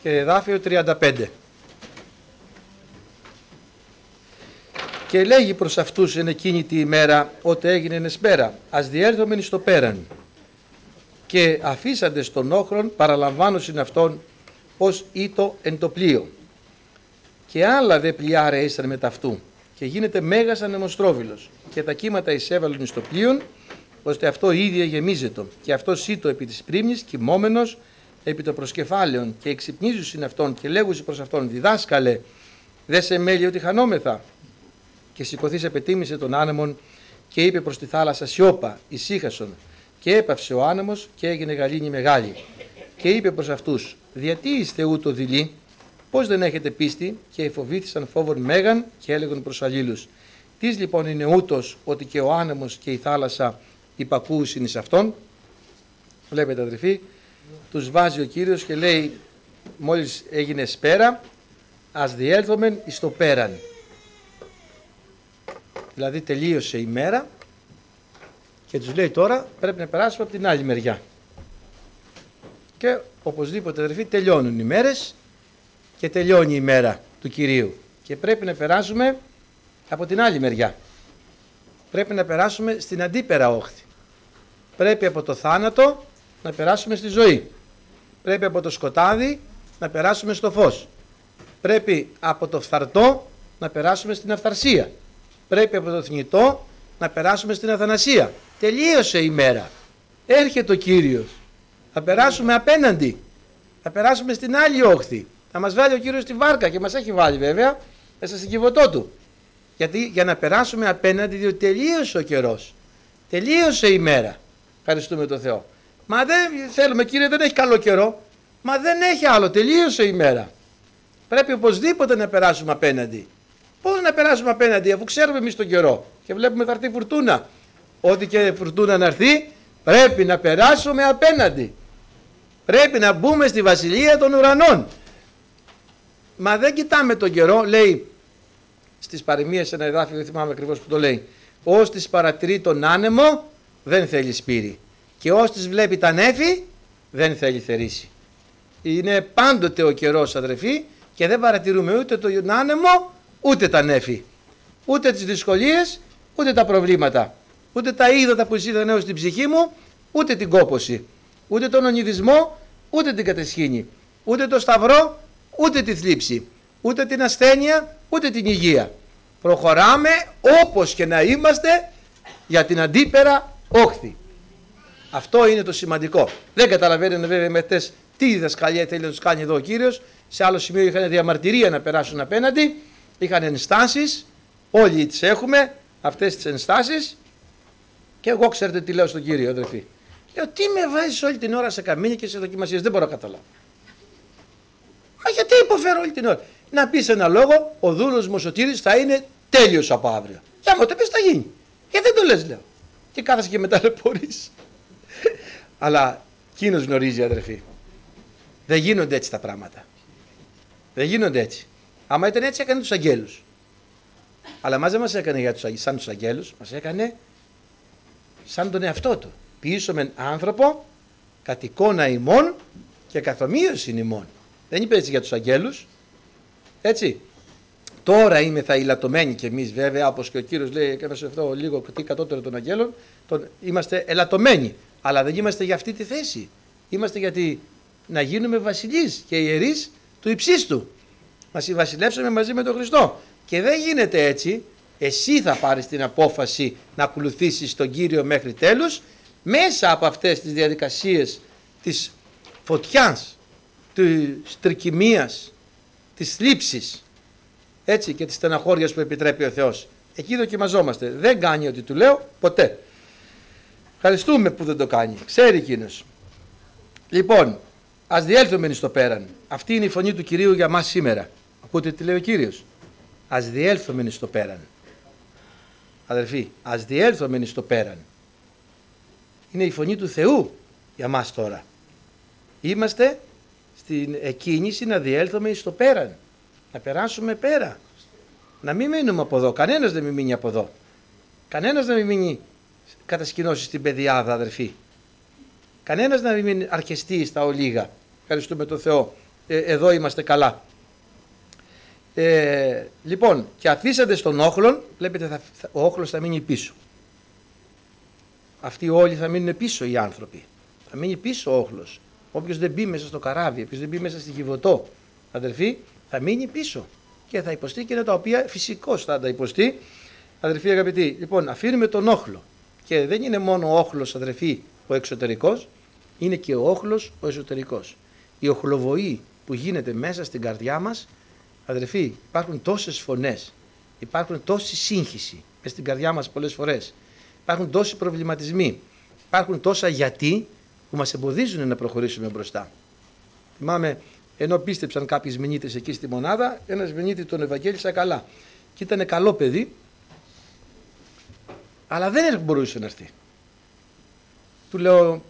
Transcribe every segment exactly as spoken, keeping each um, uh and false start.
και εδάφιο τριάντα πέντε. Και λέγει προς αυτούς εν εκείνη τη ημέρα ότι έγινε εσπέρα, ας διέλθομεν εις το πέραν. Και αφήσαντες τον όχρον παραλαμβάνωσιν αυτόν ως ήτο εν το πλοίο. Και άλλα δε πλοιά ρέησαν με ταυτού και γίνεται μέγας ανεμοστρόβιλος και τα κύματα εισέβαλον εις το πλοίον ώστε αυτό ίδια γεμίζετο και αυτό ήτο επί της πρίμνης κοιμόμενος επί το προσκεφάλαιον και εξυπνίζουσιν αυτόν και λέγουσι προς αυτόν διδάσκαλε δε σε μέλει ότι χανόμεθα. Και σηκωθείς επετίμησε τον άνεμον και είπε προς τη θάλασσα σιώπα, ησύχασον, και έπαυσε ο άνεμος και έγινε γαλήνη μεγάλη. Και είπε προς αυτούς, γιατί είστε ούτω δειλοί, πώς δεν έχετε πίστη, και εφοβήθησαν φόβον μέγαν και έλεγαν προς αλλήλους. Τις λοιπόν είναι ούτως ότι και ο άνεμος και η θάλασσα υπακούουσιν εις αυτόν. Βλέπετε αδελφοί, τους βάζει ο Κύριος και λέει, μόλις έγινε σπέρα, ας διέλθομεν εις το πέραν. Δηλαδή τελείωσε η μέρα και τους λέει τώρα πρέπει να περάσουμε από την άλλη μεριά. Και οπωσδήποτε αδελφοί τελειώνουν οι μέρες και τελειώνει η μέρα του Κυρίου και πρέπει να περάσουμε από την άλλη μεριά. Πρέπει να περάσουμε στην αντίπερα όχθη. Πρέπει από το θάνατο να περάσουμε στη ζωή. Πρέπει από το σκοτάδι να περάσουμε στο φως. Πρέπει από το φθαρτό να περάσουμε στην αυθαρσία. Πρέπει από το θνητό να περάσουμε στην αθανασία. Τελείωσε η μέρα. Έρχεται ο Κύριος. Θα περάσουμε απέναντι. Θα περάσουμε στην άλλη όχθη. Θα μας βάλει ο Κύριος στη βάρκα και μας έχει βάλει βέβαια μέσα στην κυβωτό του. Γιατί για να περάσουμε απέναντι, διότι τελείωσε ο καιρός. Τελείωσε η μέρα. Ευχαριστούμε τον Θεό. Μα δεν θέλουμε, Κύριε, δεν έχει καλό καιρό. Μα δεν έχει άλλο. Τελείωσε η μέρα. Πρέπει οπωσδήποτε να περάσουμε απέναντι. Πώς να περάσουμε απέναντι, αφού ξέρουμε εμείς τον καιρό και βλέπουμε θα έρθει φουρτούνα. Ό,τι και φουρτούνα να έρθει, πρέπει να περάσουμε απέναντι. Πρέπει να μπούμε στη βασιλεία των ουρανών. Μα δεν κοιτάμε τον καιρό, λέει στις παροιμίες ένα εδάφιο, δεν θυμάμαι ακριβώς που το λέει. Ως της παρατηρεί τον άνεμο, δεν θέλει σπήρι. Και ως της βλέπει τα νέφη, δεν θέλει θερήσει. Είναι πάντοτε ο καιρός, αδερφοί, και δεν παρατηρούμε ούτε τον άνεμο, ούτε τα νέφη. Ούτε τις δυσκολίες, ούτε τα προβλήματα. Ούτε τα είδωτα που εισήλθαν έως στην ψυχή μου, ούτε την κόπωση. Ούτε τον ονειδισμό, ούτε την κατεσχήνη. Ούτε το σταυρό, ούτε τη θλίψη. Ούτε την ασθένεια, ούτε την υγεία. Προχωράμε όπως και να είμαστε για την αντίπερα όχθη. Αυτό είναι το σημαντικό. Δεν καταλαβαίνουν βέβαια με τες τι διδασκαλία θέλει να τους κάνει εδώ ο Κύριος. Σε άλλο σημείο είχαν διαμαρτυρία να περάσουν απέναντι. Είχαν ενστάσεις. Όλοι τις έχουμε αυτές τις ενστάσεις. Και εγώ ξέρετε τι λέω στον Κύριο, αδερφοί. Λέω, τι με βάζεις όλη την ώρα σε καμίνια και σε δοκιμασίες, δεν μπορώ να καταλάβω. Μα γιατί υποφέρω όλη την ώρα. Να πεις ένα λόγο, ο δούλος μου ο Σωτήρης θα είναι τέλειος από αύριο. Για μου το πες θα γίνει. Γιατί δεν το λες, λέω. Και κάθεσαι και μετά λεπορείς. Αλλά εκείνος γνωρίζει, αδερφοί. Δεν γίνονται έτσι τα πράγματα. Δεν γίνονται έτσι. Άμα ήταν έτσι έκανε τους αγγέλους. Αλλά μας δεν μας έκανε για τους, σαν τους αγγέλους, μας έκανε σαν τον εαυτό του. Ποιήσομεν άνθρωπο κατ' εικόνα ημών και καθομοίωσιν ημών. Δεν είπε έτσι για τους αγγέλους. Έτσι. Τώρα είμαι θα ηλατωμένοι κι εμείς βέβαια, όπως και ο Κύριος λέει και σε αυτό λίγο τι κατώτερο των αγγέλων, τον, είμαστε ελαττωμένοι. Αλλά δεν είμαστε για αυτή τη θέση. Είμαστε γιατί να γίνουμε βασιλείς και ιερείς του υψίστου. Να συμβασιλεύσουμε μαζί με τον Χριστό. Και δεν γίνεται έτσι. Εσύ θα πάρεις την απόφαση να ακολουθήσεις τον Κύριο μέχρι τέλους μέσα από αυτές τις διαδικασίες της φωτιάς, της τρικυμίας, της θλίψης, έτσι, και της στεναχώριας που επιτρέπει ο Θεός. Εκεί δοκιμαζόμαστε. Δεν κάνει ό,τι του λέω ποτέ. Ευχαριστούμε που δεν το κάνει. Ξέρει εκείνος. Λοιπόν, ας διέλθουμε στο πέραν. Αυτή είναι η φωνή του Κυρίου για μας σήμερα. Ακούτε τι λέει ο Κύριος. Ας διέλθουμε στο πέραν. Αδερφοί, ας διέλθουμε στο πέραν. Είναι η φωνή του Θεού για μας τώρα. Είμαστε στην εκκίνηση να διέλθουμε στο πέραν. Να περάσουμε πέρα. Να μην μείνουμε από εδώ. Κανένας δεν μην μείνει από εδώ. Κανένας να μην μείνει κατασκηνώσει στην πεδιάδα, αδερφοί. Κανένας να μην μείνει αρκεστεί στα ολίγα. Ευχαριστούμε τον Θεό ε, εδώ είμαστε καλά. Ε, λοιπόν, και αφήσατε στον όχλον, βλέπετε θα, θα, ο όχλος θα μείνει πίσω. Αυτοί όλοι θα μείνουν πίσω οι άνθρωποι. Θα μείνει πίσω ο όχλος. Όποιος δεν μπει μέσα στο καράβι, όποιος δεν μπει μέσα στη Κιβωτό, αδερφοί, θα μείνει πίσω. Και θα υποστεί και είναι τα οποία φυσικώς θα τα υποστεί. Αδερφοί αγαπητοί, λοιπόν, αφήνουμε τον όχλο. Και δεν είναι μόνο ο όχλος, αδερφοί, ο εξωτερικός, είναι και ο όχλος ο εσωτερικός. Η οχλοβοή που γίνεται μέσα στην καρδιά μας, αδερφοί, υπάρχουν τόσες φωνές, υπάρχουν τόση σύγχυση μέσα στην καρδιά μας πολλές φορές, υπάρχουν τόσοι προβληματισμοί, υπάρχουν τόσα γιατί που μας εμποδίζουν να προχωρήσουμε μπροστά. Θυμάμαι, ενώ πίστεψαν κάποιοι μηνύτες εκεί στη μονάδα, ένας μηνύτης τον Ευαγγέλισα καλά. Και ήταν καλό παιδί, αλλά δεν μπορούσε να έρθει. Του λέω,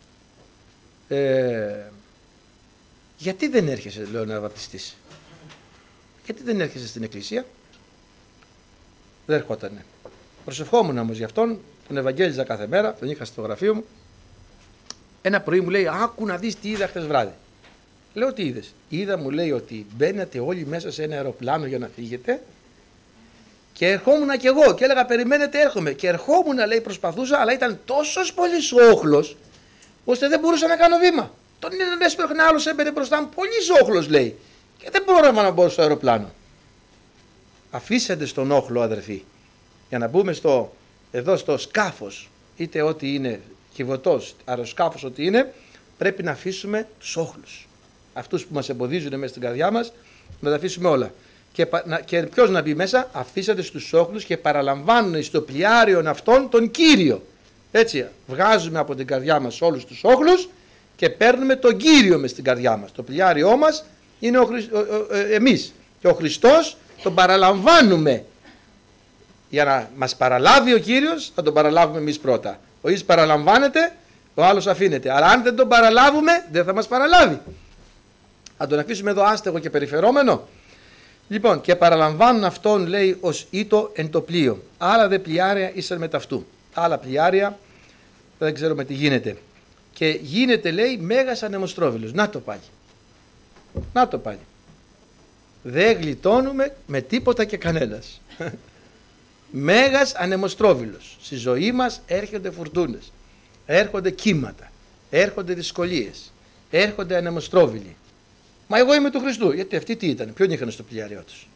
ε, γιατί δεν έρχεσαι, λέω, να βαπτιστείς? Γιατί δεν έρχεσαι στην εκκλησία? Δεν ερχότανε. Προσευχόμουν όμως γι' αυτόν, τον Ευαγγέλιζα κάθε μέρα, τον είχα στο γραφείο μου. Ένα πρωί μου λέει, άκου να δεις τι είδα χτες βράδυ. Λέω, τι είδες? Είδα, μου λέει, ότι μπαίνετε όλοι μέσα σε ένα αεροπλάνο για να φύγετε και ερχόμουν κι εγώ και έλεγα, περιμένετε, έρχομαι. Και ερχόμουν, λέει, προσπαθούσα, αλλά ήταν τόσος πολύς όχλος, ώστε δεν μπορούσα να κάνω βήμα. Τον έσπερνε άλλος, έμπαινε μπροστά μου, πολύς όχλος, λέει, και δεν πρόλαβα να μπω στο αεροπλάνο. Αφήσατε στον όχλο, αδερφοί, για να μπούμε στο, εδώ στο σκάφος, είτε ό,τι είναι Κιβωτός, αεροσκάφος, ό,τι είναι, πρέπει να αφήσουμε τους όχλους. Αυτούς που μας εμποδίζουν μέσα στην καρδιά μας, να τα αφήσουμε όλα. Και, και ποιος να μπει μέσα? Αφήσατε στους όχλους και παραλαμβάνουν στο πλοιάριον αυτόν τον Κύριο. Έτσι, βγάζουμε από την καρδιά μας όλους τους όχλους και παίρνουμε τον Κύριο μες στην καρδιά μας. Το πλοιάριό μας είναι ο Χριστ, ο, ο, ε, εμείς. Και ο Χριστός τον παραλαμβάνουμε. Για να μας παραλάβει ο Κύριος, θα τον παραλάβουμε εμείς πρώτα. Ο ίδιος παραλαμβάνεται, ο άλλος αφήνεται. Αλλά αν δεν τον παραλάβουμε, δεν θα μας παραλάβει. Θα τον αφήσουμε εδώ άστεγο και περιφερόμενο. Λοιπόν, και παραλαμβάνουν αυτόν, λέει, ως ήτο εν το πλοίο. Άλλα δε πλοιάρια ήσαν με ταυτού. Άλλα πλοιάρια δεν ξέρουμε τι γίνεται. Και γίνεται, λέει, μέγας ανεμοστρόβιλος. Να το πάλι. Να το πάλι. Δεν γλιτώνουμε με τίποτα και κανένας. Μέγας ανεμοστρόβιλος. Στη ζωή μας έρχονται φουρτούνες, έρχονται κύματα, έρχονται δυσκολίες, έρχονται ανεμοστρόβιλοι. Μα εγώ είμαι του Χριστού. Γιατί αυτοί τι ήταν? Ποιον είχαν στο πλοιάριό τους?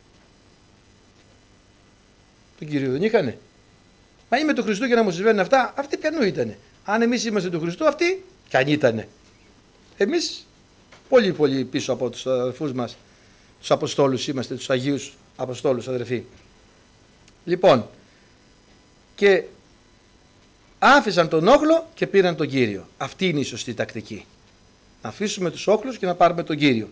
Τον Κύριο δεν είχανε? Μα είμαι του Χριστού και να μου συμβαίνουν αυτά. Αυτοί ποιανού ήτανε? Αν εμείς είμαστε του Χριστού, αυτοί κι αν ήτανε. Εμείς πολύ πολύ πίσω από τους αδερφούς μας, τους Αποστόλους είμαστε, τους Αγίους Αποστόλους, αδερφοί. Λοιπόν, και άφησαν τον όχλο και πήραν τον Κύριο. Αυτή είναι η σωστή τακτική. Να αφήσουμε τους όχλους και να πάρουμε τον Κύριο.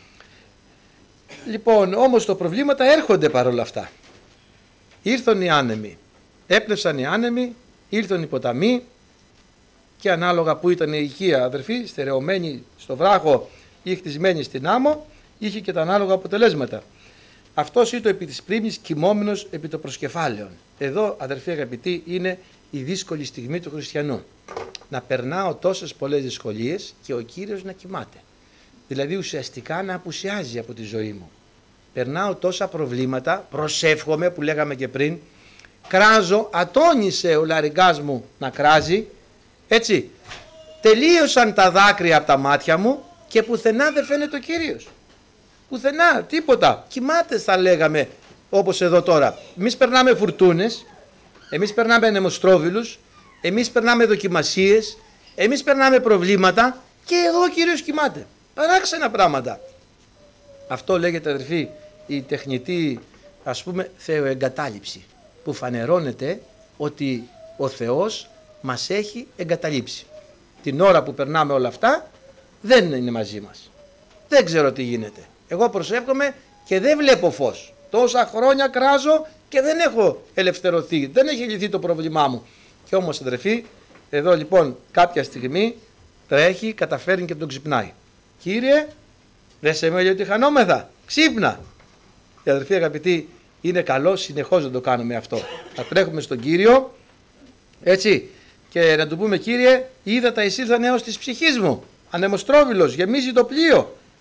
Λοιπόν, όμως τα προβλήματα έρχονται παρόλα αυτά. Ήρθαν οι άνεμοι, έπνευσαν οι άνεμοι, ήρθαν οι ποταμοί και ανάλογα που ήταν η οικία, αδερφοί, στερεωμένη στο βράχο ή χτισμένη στην άμμο, είχε και τα ανάλογα αποτελέσματα. Αυτός ήταν επί της πρίμνης κοιμόμενος επί το προσκεφάλαιον. Εδώ, αδερφοί αγαπητοί, είναι η δύσκολη στιγμή του χριστιανού. Να περνάω τόσες πολλές δυσκολίες και ο Κύριος να κοιμάται. Δηλαδή ουσιαστικά να απουσιάζει από τη ζωή μου. Περνάω τόσα προβλήματα, προσεύχομαι που λέγαμε και πριν, κράζω, ατόνισε ο λαριγκάς μου να κράζει, έτσι, τελείωσαν τα δάκρυα από τα μάτια μου και πουθενά δεν φαίνεται ο Κύριος. Πουθενά, τίποτα. Κοιμάται θα λέγαμε, όπως εδώ τώρα. Εμείς περνάμε φουρτούνες, εμείς περνάμε ανεμοστρόβιλους, εμείς περνάμε δοκιμασίες, εμείς περνάμε προβλήματα και εδώ ο Κύριος κοιμάται. Παράξενα πράγματα. Αυτό λέγεται, αδερφοί, η τεχνητή, ας πούμε, θεοεγκατάλειψη, που φανερώνεται ότι ο Θεός μας έχει εγκαταλείψει. Την ώρα που περνάμε όλα αυτά δεν είναι μαζί μας. Δεν ξέρω τι γίνεται. Εγώ προσεύχομαι και δεν βλέπω φως. Τόσα χρόνια κράζω και δεν έχω ελευθερωθεί, δεν έχει λυθεί το πρόβλημά μου. Και όμως, αδερφοί, εδώ λοιπόν κάποια στιγμή τρέχει, καταφέρνει και τον ξυπνάει. Κύριε, δεν σε μέλει ότι χανόμεθα, ξύπνα. Και αδερφοί αγαπητοί, είναι καλό συνεχώς να το κάνουμε αυτό. Να τρέχουμε στον Κύριο, έτσι, και να του πούμε, Κύριε, είδα τα εισήλθαν έως της ψυχής μου. Ανεμοστρόβιλος, γεμίζει το πλοίο.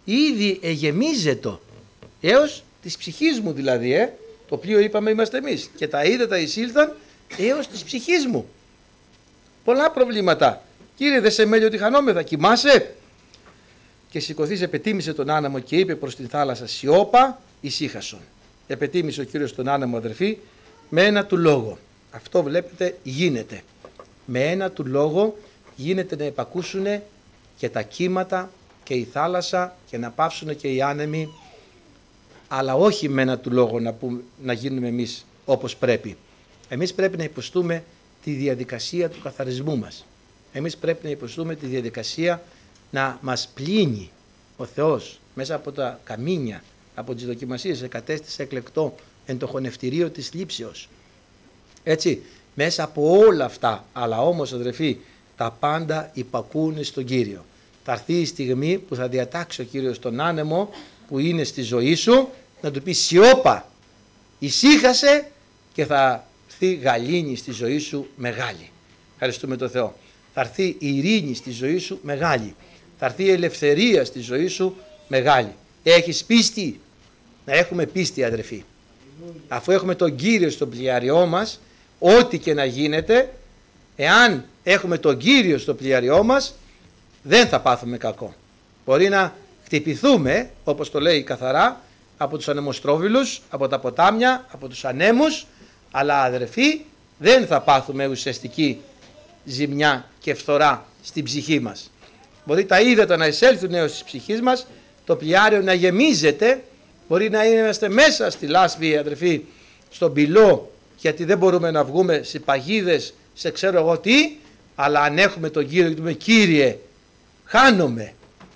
ήδη εγεμίζετο, έως της ψυχής μου δηλαδή, ε, το οποίο είπαμε είμαστε εμείς, και τα ύδατα εισήλθαν έως της ψυχής μου. Πολλά προβλήματα. Κύριε, δεν σε μέλει ότι χανόμεθα, κοιμάσαι? Και σηκωθείς επετίμησε τον άνεμο και είπε προς την θάλασσα, σιώπα, ησύχασον. Επετίμησε ο Κύριος τον άνεμο, αδερφοί, με ένα του λόγο. Αυτό βλέπετε γίνεται. Με ένα του λόγο γίνεται να επακούσουν και τα κύματα και η θάλασσα και να πάυσουν και οι άνεμοι, αλλά όχι με ένα του λόγο να, πούμε, να γίνουμε εμείς όπως πρέπει. Εμείς πρέπει να υποστούμε τη διαδικασία του καθαρισμού μας. Εμείς πρέπει να υποστούμε τη διαδικασία να μας πλύνει ο Θεός μέσα από τα καμίνια, από τις δοκιμασίες, εκατέστησε εκλεκτό εν το χωνευτηρίο της λήψεως. Έτσι, μέσα από όλα αυτά, αλλά όμως αδερφοί, τα πάντα υπακούν στον Κύριο. Θα έρθει η στιγμή που θα διατάξει ο Κύριος τον άνεμο που είναι στη ζωή σου, να του πει σιώπα, ησύχασε, και θα έρθει γαλήνη στη ζωή σου μεγάλη. Ευχαριστούμε τον Θεό. Θα έρθει η ειρήνη στη ζωή σου μεγάλη. Θα έρθει η ελευθερία στη ζωή σου μεγάλη. Έχεις πίστη? Να έχουμε πίστη, αδερφοί. Αφού έχουμε τον Κύριο στο πλοιάριό μας, ό,τι και να γίνεται, εάν έχουμε τον Κύριο στο πλοιάριό μας, δεν θα πάθουμε κακό. Μπορεί να χτυπηθούμε, όπως το λέει καθαρά, από τους ανεμοστρόβιλους, από τα ποτάμια, από τους ανέμους, αλλά αδερφοί, δεν θα πάθουμε ουσιαστική ζημιά και φθορά στην ψυχή μας. Μπορεί τα ύδατα να εισέλθουν έως της ψυχής μας, το πλοιάριο να γεμίζεται, μπορεί να είμαστε μέσα στη λάσπη, αδερφοί, στον πυλό, γιατί δεν μπορούμε να βγούμε σε παγίδες, σε ξέρω εγώ τι, αλλά αν έχουμε τον Κύριο και του πούμε, Κύριε, χάνομαι.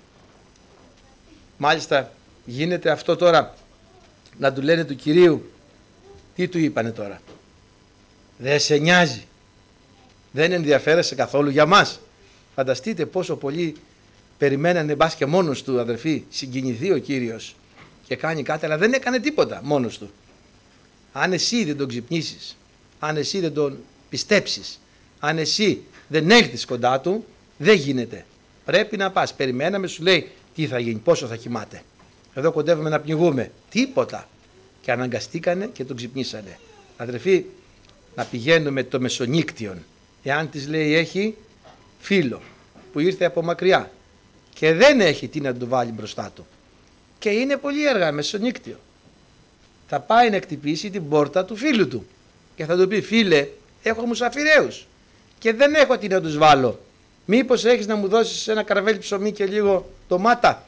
Μάλιστα γίνεται αυτό τώρα, να του λένε του Κυρίου, τι του είπανε τώρα? Δεν σε νοιάζει, δεν ενδιαφέρεσαι καθόλου για μας. Φανταστείτε πόσο πολύ περιμένανε, μπας και μόνος του, αδερφοί, συγκινηθεί ο Κύριος και κάνει κάτι, αλλά δεν έκανε τίποτα μόνος του. Αν εσύ δεν τον ξυπνήσεις, αν εσύ δεν τον πιστέψεις, αν εσύ δεν έλθεις κοντά του, δεν γίνεται. Πρέπει να πας. Περιμέναμε, σου λέει, τι θα γίνει, πόσο θα κοιμάται. Εδώ κοντεύουμε να πνιγούμε. Τίποτα. Και αναγκαστήκανε και τον ξυπνήσανε. Αδερφοί, να πηγαίνουμε το μεσονύκτιον. Εάν της λέει έχει φίλο που ήρθε από μακριά και δεν έχει τι να του βάλει μπροστά του και είναι πολύ αργά μεσονύκτιο, θα πάει να χτυπήσει την πόρτα του φίλου του και θα του πει, φίλε, έχω μουσαφιρέους και δεν έχω τι να τους βάλω, μήπως έχεις να μου δώσεις ένα καραβέλι ψωμί και λίγο ντομάτα?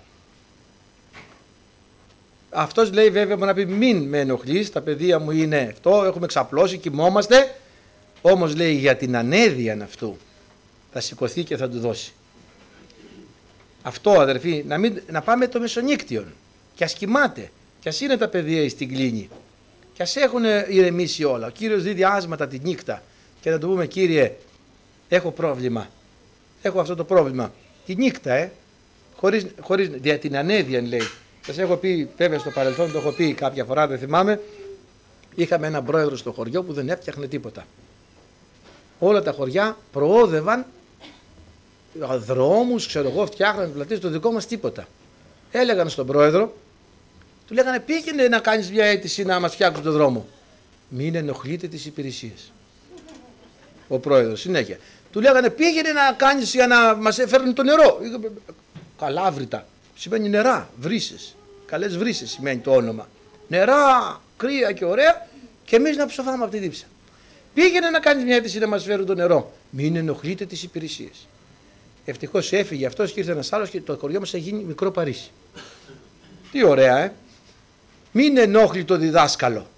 Αυτός λέει βέβαια να πει, μην με ενοχλείς, τα παιδεία μου είναι αυτό, έχουμε ξαπλώσει, κοιμόμαστε, όμως λέει για την ανέδεια αυτού θα σηκωθεί και θα του δώσει. Αυτό, αδερφοί, να, μην, να πάμε το μεσονύκτιον και ας κοιμάται και ας είναι τα παιδεία στην κλίνη και ας έχουν ηρεμήσει όλα. Ο Κύριος δίδει άσματα τη νύχτα και να του πούμε, Κύριε, έχω πρόβλημα, έχω αυτό το πρόβλημα τη νύχτα, ε, χωρίς, χωρίς δια την ανέδεια, λέει. Σας έχω πει, βέβαια στο παρελθόν το έχω πει κάποια φορά, δεν θυμάμαι, είχαμε έναν πρόεδρο στο χωριό που δεν έφτιαχνε τίποτα. Όλα τα χωριά προόδευαν δρόμους, ξέρω εγώ, φτιάχναν πλατείες, το δικό μας τίποτα. Έλεγαν στον πρόεδρο, του λέγανε, πήγαινε να κάνεις μια αίτηση να μας φτιάξουν τον δρόμο. Μην ενοχλείτε τις υπηρεσίες. Ο πρόεδρος συνέχεια. Του λέγανε, πήγαινε να κάνεις για να μας φέρουν το νερό. Καλάβρητα σημαίνει νερά, βρύσες. Καλές βρύσες σημαίνει το όνομα. Νερά, κρύα και ωραία, και εμείς να ψοφάμε από τη δίψα. Πήγαινε να κάνεις μια αίτηση να μας φέρουν το νερό. Μην ενοχλείτε τις υπηρεσίες. Ευτυχώς έφυγε αυτός και ήρθε ένας άλλος και το χωριό μας έχει γίνει μικρό Παρίσι. Τι ωραία, ε! Μην ενόχλει το διδάσκαλο.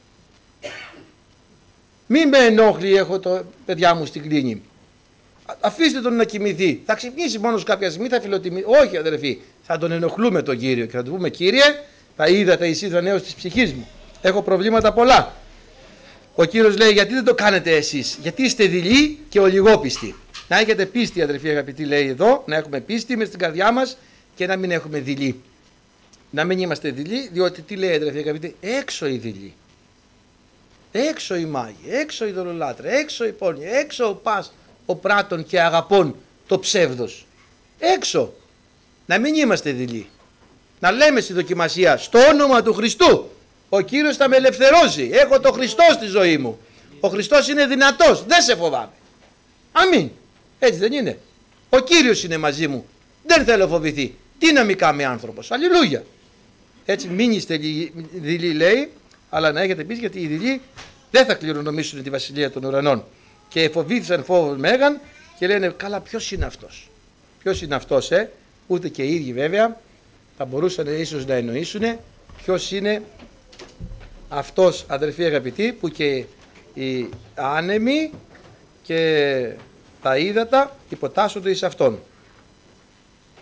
Μην με ενόχλει, έχω το παιδιά μου στην κλίνη. Αφήστε τον να κοιμηθεί. Θα ξυπνήσει μόνος κάποια στιγμή, θα φιλοτιμήσει. Όχι, αδερφοί, θα τον ενοχλούμε τον Κύριο και θα του πούμε, Κύριε, τα είδα, τα εισίδα νέος της ψυχής μου. Έχω προβλήματα πολλά. Ο Κύριος λέει, γιατί δεν το κάνετε εσείς? Γιατί είστε δειλοί και ολιγόπιστοι. Να έχετε πίστη, αδερφοί αγαπητοί, λέει εδώ, να έχουμε πίστη μες στην καρδιά μας και να μην έχουμε δειλοί. Να μην είμαστε δειλοί, διότι τι λέει, αδερφοί αγαπητοί, έξω οι δειλοί. Έξω οι μάγοι, έξω οι δολολάτρε, έξω οι πόρνοι, έξω ο πας, ο πράτων και αγαπών το ψεύδος. Έξω. Να μην είμαστε δειλοί. Να λέμε στη δοκιμασία, στο όνομα του Χριστού, ο Κύριος θα με ελευθερώσει. Έχω το Χριστό στη ζωή μου. Ο Χριστός είναι δυνατός. Δεν σε φοβάμαι. Αμήν. Έτσι δεν είναι? Ο Κύριος είναι μαζί μου. Δεν θέλω φοβηθεί. Τι να μη κάνει άνθρωπος. Αλληλούια. Έτσι μην είστε δειλοί, λέει, αλλά να έχετε πείσει, γιατί οι δειλοί δεν θα κληρονομήσουν τη βασιλεία των ουρανών. Και φοβήθησαν φόβο μέγαν και λένε, καλά, ποιος είναι αυτός? Ποιος είναι αυτός, ε? Ούτε και οι ίδιοι βέβαια θα μπορούσαν ίσως να εννοήσουν ποιος είναι αυτός, αδερφοί αγαπητοί, που και οι άνεμοι και τα ύδατα υποτάσσονται εις αυτόν.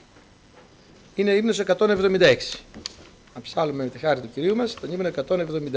Είναι ύμνος εκατόν εβδομήντα έξι. Να ψάλουμε με τη χάρη του Κυρίου μας τον ύμνο εκατόν εβδομήντα έξι.